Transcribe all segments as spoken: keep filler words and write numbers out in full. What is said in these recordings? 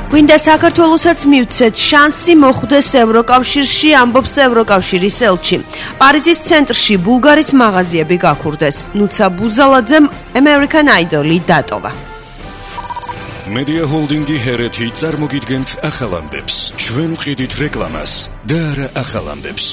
გვინდა საქართველოსაც მივცეთ შანსი მოხვდეს ევროკავშირში, ამბობს ევროკავშირის ელჩი. პარიზის ცენტრში ბულგარის მაღაზიები გაქურდეს. ნუცა ბუზალაძემ American Idol-ი დატოვა. Media Holding-ი ჰერეთი წარმოგიდგენთ ახალ ამბებს. ჩვენ ვყიდით რეკლამას და არა ახალ ამბებს.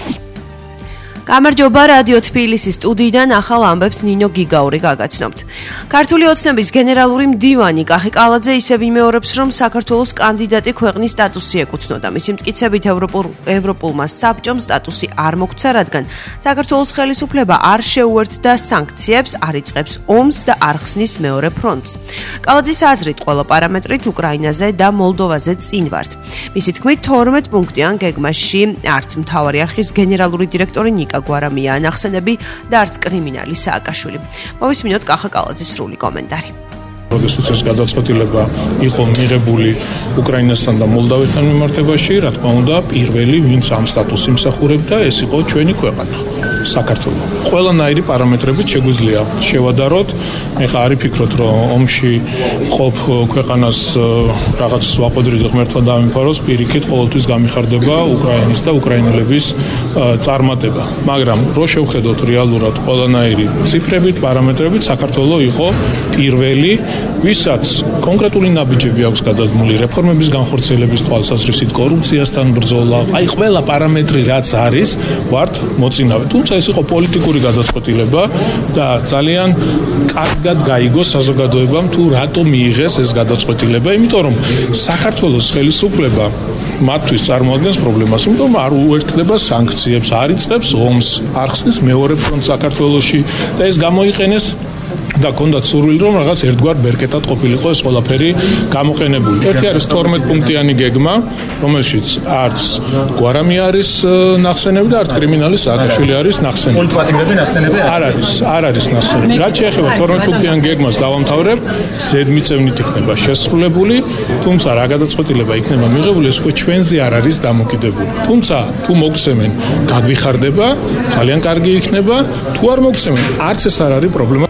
გამარჯობა, რადიო თბილისის სტუდიიდან ახალ ამბებს ნინო გიგაური გაგაცნობთ. ქართული ოცნების გენერალური მდივანი კახი კალაძე ისევ იმეორებს, რომ საქართველოს კანდიდატი ქვეყნის სტატუსი ეკუთვნოდა. მისი მტკიცებით ევროპულ ევროპულმა საბჭომ სტატუსი არ მოგვცა, რადგან საქართველოს ხელისუფლება არ შეუერთდა სანქციებს, არ იწყებს ომს და არ ხსნის მეორე ფრონტს. კალაძის აზრით, ყველა პარამეტრით უკრაინაზე და მოლდოვაზე წინ ვართ. მისი თქმით, თორმეტ პუნქტიან გეგმაში არც მთავარი არხის გენერალური დირექტორი ნიკა გვარამია ანახსენები და არც კრიმინალი სააკაშვილი. მოვისმინოთ კახა კალაძის სრული კომენტარი. როდესაც ეს გადაწყვეტილება იყო მიღებული უკრაინასთან და მოლდავეთთან მიმართებაში, რა თქმა უნდა, პირველი, ვინც ამ სტატუსს იმსახურებდა, ეს იყო ჩვენი ქვეყანა, საქართველო. ყველანაირი პარამეტრებით შეგვიძლია შევადაროთ. ეხლა არ ვფიქრობ, რომ ომში ყოფ ქვეყანას რაღაც ვაყოდრიდო ღმერთმა დაამიფაროს, პირიქით ყოველთვის გამიხარდება უკრაინის და უკრაინელების წარმატება. მაგრამ რო შევხედოთ რეალურად ყველანაირი ციფრებით, პარამეტრებით, საქართველო იყო პირველი, ვისაც კონკრეტული ნაბიჯები აქვს გადადგმული რეფორმების განხორციელების თვალსაზრისით, კორუფციასთან ბრძოლა, აი ყველა პარამეტრი რაც არის, ვართ მოწინავე. თუმცა ეს იყო პოლიტიკური გადაწყვეტილება და ძალიან კარგად გაიგო საზოგადოებამ თუ რატომ მიიღეს ეს გადაწყვეტილება, იმიტომ რომ საქართველოს ხელისუფლება მათთვის წარმოადგენს პრობლემას, იმიტომ რომ არ უერთდება სანქციებს, არ იწყებს ომს, არ ხსნის მეორე ფრონტს საქართველოში და ეს გამოიყენეს და კონდათ სურვილი რომ რაღაც ერთგვარ ბერკეტად ყოფილიყო ეს ყველაფერი გამოყენებული. ერთი არის თორმეტ პუნქტიანი გეგმა, რომელშიც არც გვარამი არის ნახსენები და არც კრიმინალი სააკაშვილი არის ნახსენები. პოლიტიკურები ნახსენები არ არის, არ არის ნახსენები. რაც შეეხება თორმეტ პუნქტიან გეგმას დავამთავრებ, ზედმიწევნით იქნება შესრულებული, თუმცა რა გადაწყვეტილება იქნება მიღებული, ეს უკვე ჩვენზე არ არის დამოკიდებული. თუმცა თუ მოგცემენ, გაგვიხარდება, ძალიან კარგი იქნება, თუ არ მოგცემენ, არც ეს არ არის პრობლემა.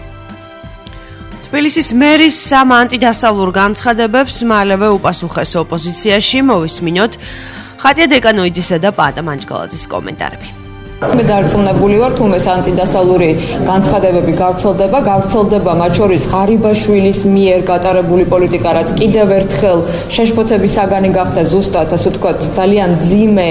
თბილისის მერის სამ ანტიდასავლურ განცხადებებს მალევე უპასუხეს ოპოზიციაში. მოვისმინოთ ხატია დეკანოიძისა და პატა მანჯგალაძის კომენტარები. მე დარწმუნებული ვარ, თუ ეს ანტიდასავლური განცხადებები გავრცელდება, გავრცელდება მათ შორის ღარიბაშვილის მიერ გატარებული პოლიტიკა, რაც კიდევ ერთხელ შეშფოთების საგანი გახდა ზუსტად, ასე ვთქვათ, ძალიან ძიმე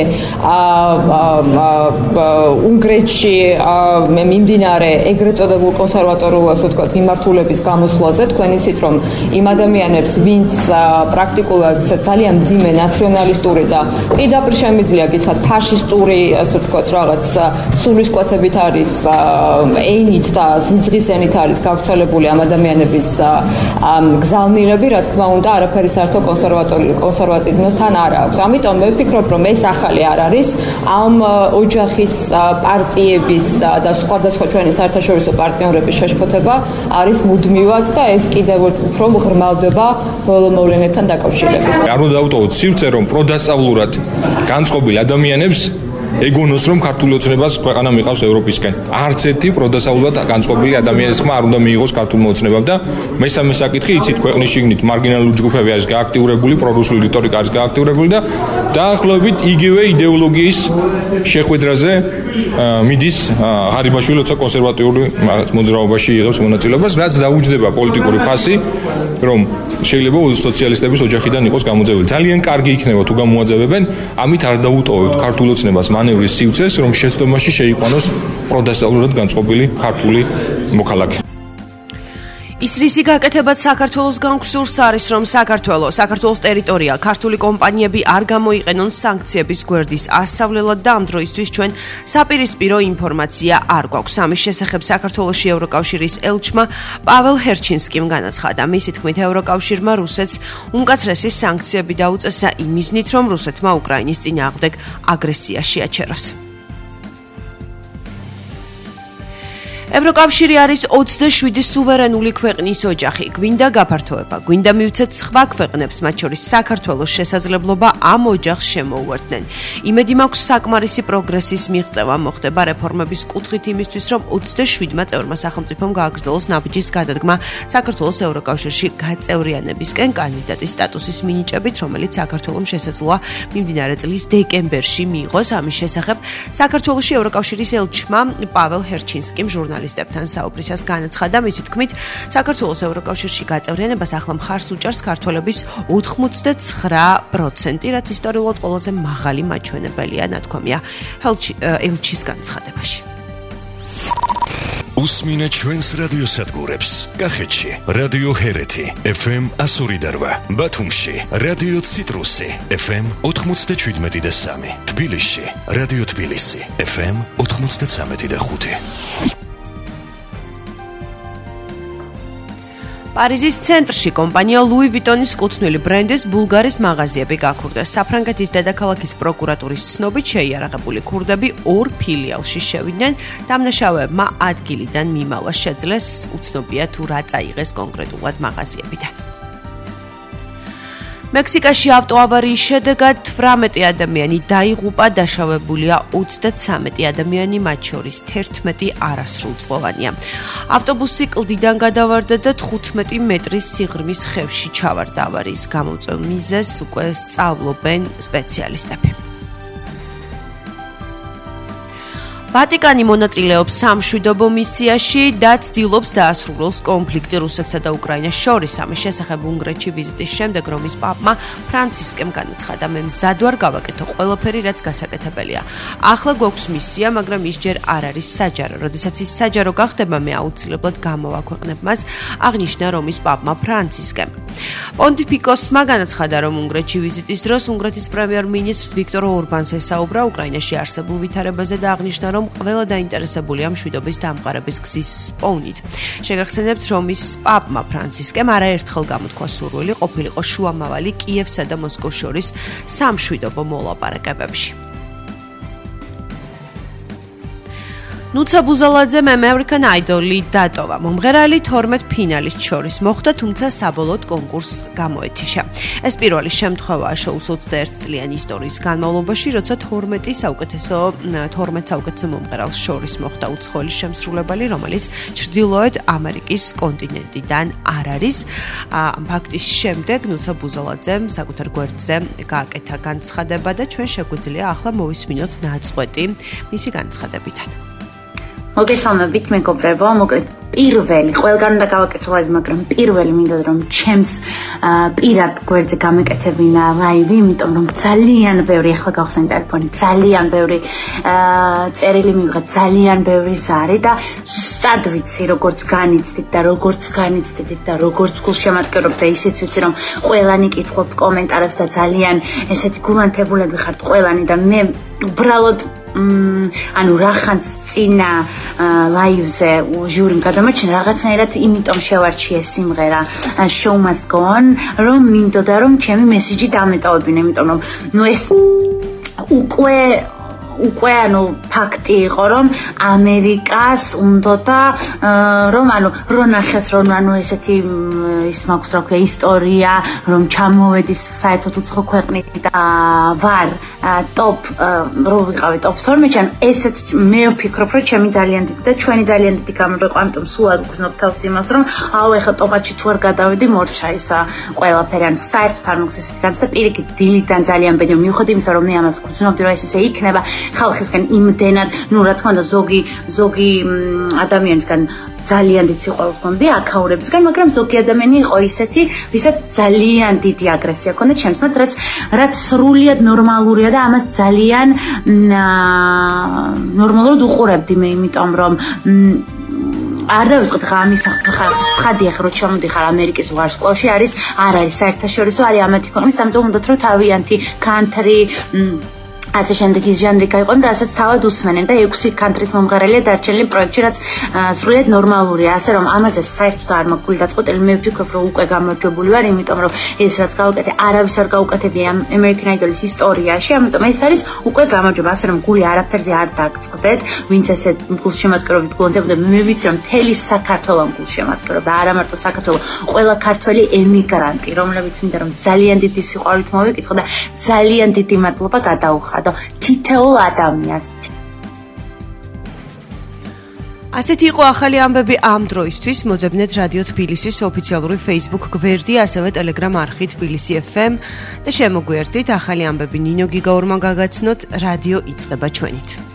უნგრეთში მიმდინარე ეგრეთ წოდებულ კონსერვატორულ, ასე ვთქვათ, მიმართულების გამოსვლაზე. თქვენ იცით, რომ იმ ადამიანებს, ვინც პრაქტიკულად ძალიან ძიმე ნაციონალისტური და პირდაპირ შემიძლია გითხრათ ფაშისტური, ასე ვთქვათ, რაღაც სულისკვეთებით არის ენით და სიზღის ენით არის გავრცელებული ამ ადამიანების გზავნილები, რა თქმა უნდა, არაფერი საერთო კონსერვატიზმთან არ აქვს. ამიტომ მე ვფიქრობ, რომ ეს ახალი არ არის ამ ოჯახის პარტიების და სხვადასხვა ჩვენი საერთაშორისო პარტნიორების შეშფოთება არის მუდმივად და ეს კიდევ უფრო ღრმავდება ბოლო მოვლენებთან დაკავშირებით. არ უნდა დავუტოვოთ სივრცე, რომ პროდასავლურად განწყობილ ადამიანებს ეგონოს რომ ქართული ოცნებას ქვეყანა მიყავს ევროპისკენ. არც ერთი პროდასავლურად განწყობილი ადამიანის ხმა არ უნდა მიიღოს ქართულმა ოცნებამ და მესამე საკითხი, იცით, ქვეყნის შიგნით მარგინალური ჯგუფები არის გააქტიურებული, პრორუსული რიტორიკა არის გააქტიურებული და დაახლოებით იგივე იდეოლოგიის შეხვედრაზე მიდის ღარიბაშვილი, როცა კონსერვატიული მოძრაობაში იღებს მონაწილეობას, რაც დაუჯდება პოლიტიკური ფასი, რომ შეიძლება სოციალისტების ოჯახიდან იყოს გამოძეველი. ძალიან კარგი იქნება თუ გამოაძევებენ, ამით არ დაუტოვებთ ქართულ ოცნებას მანევრის სივრცეს, რომ შეცდომაში შეიყვანოს პროდასავლურად განწყობილი ქართული მოქალაქე. ის რისი გაკეთებაც საქართველოს განგვსურს არის, რომ საქართველოს, საქართველოს ტერიტორია, ქართული კომპანიები არ გამოიყენონ სანქციების გვერდის ასავლელად და ამ დროისთვის ჩვენ საპირისპირო ინფორმაცია არ გვაქვს. ამის შესახებ საქართველოში ევროკავშირის ელჩმა პაվել ჰერჩინსკიმ განაცხადა. მისი თქმით, ევროკავშირმა რუსეთს უმკაცრესი სანქციები დაუწესა იმ მიზნით, რომ რუსეთმა უკრაინის წინააღმდეგ აგრესია შეაჩეროს. ევროკავშირი არის ოცდაშვიდი სუვერენული ქვეყნის ოჯახი. გვინდა გაფართოება, გვინდა მივცეთ სხვა ქვეყნებს, მათ შორის საქართველოს შესაძლებლობა ამ ოჯახს შემოუერთდნენ. იმედი მაქვს საკმარისი პროგრესის მიღწევა მოხდება რეფორმების კუთხით იმისთვის, რომ ოცდაშვიდმა წევრმა სახელმწიფომ გააგრძელოს ნაბიჯის გადადგმა საქართველოს ევროკავშირში გაწევრიანებისკენ კანდიდატის სტატუსის მინიჭებით, რომელიც საქართველოს შესაძლოა მიმდინარე წლის დეკემბერში მიიღოს. ამის შესახებ საქართველოში ევროკავშირის ელჩმა პაվել ჰერჩინსკიმ ჟურნალისტებთან საუბრისას განაცხადა, მისი თქმით, საქართველოს ევროკავშირში გაწევრიანებას ახლა მხარს უჭერს ქართველების ოცდათხმეტ პროცენტი, რაც ისტორიულად ყველაზე მაღალი მაჩვენებელია, ნათქვამია ელჩის განცხადებაში. უსმინე ჩვენს რადიოსადგურებს. კახეთში რადიო ჰერეთი ეფ ემ εκατო ორი და რვა, ბათუმში რადიო ციტრუსი ეფ ემ ოთხმოცდაშვიდმეტი და სამი, თბილისში რადიო თბილისი ეფ ემ ოთხმოცდაცამეტი და ხუთი. პარიზის ცენტრში კომპანია ლუი ვიტონის კუთვნილი ბრენდის ბულგარის მაღაზიები გაქურდეს. საფრანგეთის დედაქალაქის პროკურატურის ცნობით შეიარაღებული ქურდები ორ ფილიალში შევიდნენ. დამნაშავეებმა ადგილიდან მიმალა შეძლეს, უცნობია თუ რა წაიღეს კონკრეტულად მაღაზიებიდან. მექსიკაში ავტოავარიის შედეგად თვრამეტი ადამიანი დაიღუპა, დაშავებულია ოცდაცამეტი ადამიანი, მათ შორის თერთმეტი არასრულწლოვანია. ავტობუსი კლდიდან გადავარდა და თხუთმეტი მეტრის სიღრმის ხევში ჩავარდა. ავარიის გამომწვევ მიზეზს უკვე სწავლობენ სპეციალისტები. ვატიკანი მონაწილეობს სამშვიდობო მისიაში და ცდილობს დაასრულოს კონფლიქტი რუსეთსა და უკრაინას შორის. ამის შესახებ უნგრეთში ვიზიტის შემდეგ რომის პაპმა ფრანცისკემ განაცხადა, მე მზად ვარ გავაკეთო ყველაფერი, რაც გასაკეთებელია. ახლა გვაქვს მისია, მაგრამ ის ჯერ არ არის საჯარო. როდესაც ის საჯარო გახდება, მე აუცილებლად გამოვაქვეყნებ მას, აღნიშნა რომის პაპმა ფრანცისკემ. პონტიფიკოსმა განაცხადა, რომ უნგრეთში ვიზიტის დროს უნგრეთის პრემიერ-მინისტრ ვიქტორ ორბანს ესაუბრა უკრაინაში არსებულ ვითარებაზე და აღნიშნა, რომ ყველა დაინტერესებულია მშვიდობის დამყარების გზის პოვნით. შეგახსენებთ, რომ ის პაპმა ფრანცისკემ არაერთხელ გამოთქვა სურვილი ყოფილიყო შუამავალი კიევსა და მოსკოვს შორის სამშვიდობო მოლაპარაკებებში. ნუცა ბუზალაძემ American Idol-ი დატოვა. მომღერალი თორმეტ ფინალისტს შორის მოხვდა, თუმცა საბოლოოდ კონკურსს გამოეთიშა. ეს პირველი შემთხვევაა შოუს ოცდაერთი წლიანი ისტორიის განმავლობაში, როცა თორმეტი საუკეთესო თორმეტ საუკეთესო მომღერალს შორის მოხვდა უცხოელი შემსრულებელი, რომელიც ჩრდილოეთ ამერიკის კონტინენტიდან არ არის. ამ ფაქტის შემდეგ ნუცა ბუზალაძემ საკუთარ გვერდზე გააკეთა განცხადება და ჩვენ შეგვიძლია ახლა მოვისმინოთ ნაწყვეტი მისი განცხადებიდან. მოგესალმებით მეგობრებო, მოკლედ პირველი, ყველგან უნდა გავაკეთოთ, მაგრამ პირველი მინდა რომ ჩემს პირად გვერდზე გამეკეთებინა ლაივი, იმიტომ რომ ძალიან ბევრი ახლა გავხსენე ტელეფონი, ძალიან ბევრი წერილი მივიღეთ, ძალიან ბევრი ზარი და სტად ვიცი როგორც განიცდით და როგორც განიცდით და როგორც გულშემატკივრობთ და ისიც ვიცი რომ ყველანი კითხულობთ კომენტარებს და ძალიან ესეთი გულანთებულები ხართ ყველანი და მე უბრალოდ ანუ რახანს წინა ლაივზე ჟურიმ გადამაჩინა რაღაცნაირად იმიტომ შევარჩიე სიმღერა show must go on რომ მინდოდა რომ ჩემი მესიჯი დამეტოვებინა იმიტომ რომ ნუ ეს უკვე უკვე ანუ ფაქტი იყო რომ ამერიკას უნდოდა რომ ანუ რო ნახეს რომ ანუ ესეთი ის მაქვს რა ქვია ისტორია რომ ჩამოვედის საერთოდ უცხო ქვეყნით და ვარ ტოპ რო ვიყავი ტოპ თორმეტში ან ესეც მე ვფიქრობ რომ ჩემი ძალიან დიდი და ჩვენი ძალიან დიდი გამარჯვება ამიტომ სულ არ ვგრძნობ თავს იმას რომ აუ ეხლა ტოპათში თუ არ გადავედი მორჩა ისა ყველაფერი ან საერთოდ არ მოხდეს ესეთი განცდა პირიქით დილიდან ძალიან ბედნიერი მივხვდი იმისა რომ მე ამას ვგრძნობდი რომ ეს ისე იქნება ხალხისგან იმდენად, ну, რა თქმა უნდა, ზოგი ზოგი ადამიანისგან ძალიან დიდ სიყვარულს გქონდი აქაურებისგან, მაგრამ ზოგი ადამიანი იყო ისეთი, ვისაც ძალიან დიდი აგრესია ჰქონდა ჩემსმათ, რაც რაც სრულიად ნორმალურია და ამას ძალიან ნორმალურად უყურებდი მე, იმიტომ რომ არ დავიწყოთ ხა ამის ცხადია ხო რომ ჩამოდიხარ ამერიკის ვარსკვლავში არის არ არის საერთაშორისო არის ამათი ქვეყნის ამიტომ უნდათ რომ თავიანთი country ასე შემდეგ ის ჟანრი გაიყვნენ, რასაც თავად უსმენენ და ექვსი კანტრის მომღერალია დარჩენილი პროექტში, რაც სრულიად ნორმალურია, ასე რომ ამაზე საერთოდ არ მაქვს გული დაწყვეტილი, მე ვფიქრობ, რომ უკვე გამარჯვებული ვარ, იმიტომ რომ ეს რაც გავუკეთე, არავის არ გაუკეთებია American Idol-ის ისტორიაში, ამიტომ ეს არის უკვე გამარჯვება, ასე რომ გული არაფერზე არ დაგწყდეთ, ვინც ესე გულშემატკივრობით გონდებოდა, მე ვიცი რომ მთელი საქართველო გულშემატკივრობდა, არა მარტო საქართველო, ყველა ქართველი ემიგრანტი, რომლებიც მინდა რომ ძალიან დიდი სიყვარულით მოვეკითხო და ძალიან დიდი მადლობა გადაუხადო თითოეულ ადამიანს. ასეთი იყო ახალი ამბები ამ დროისთვის. მოძებნეთ რადიო თბილისის ოფიციალური Facebook გვერდი, ასევე Telegram არხი თბილისი ეფ ემ და შემოგვიერთდით ახალი ამბები ნინო გიგაურმა გაგაცნოთ. რადიო იწყება ჩვენით.